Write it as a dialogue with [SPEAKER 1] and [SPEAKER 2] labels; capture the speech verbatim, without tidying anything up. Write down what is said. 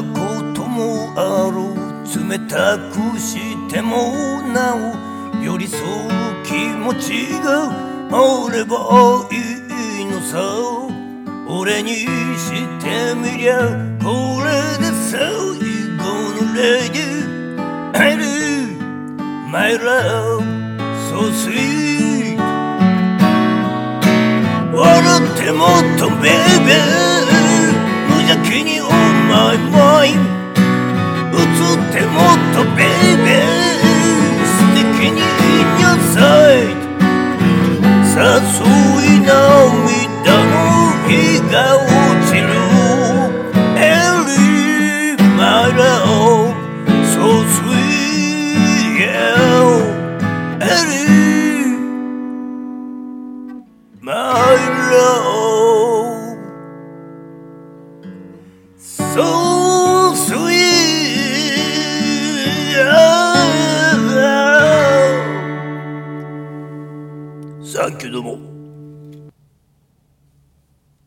[SPEAKER 1] こともある。冷たくしてもなお寄り添う気持ちがあればいいのさ。俺にしてみりゃこれで最後のレディー。I do my love so sweet。 笑ってもっとベイベー無邪気に On my mind。 映ってもっとベイベー素敵に In your side。 誘い涙の日が落ちる Ellie my love so sweet yeah Ellie my love so sweet。 サンキューどうも。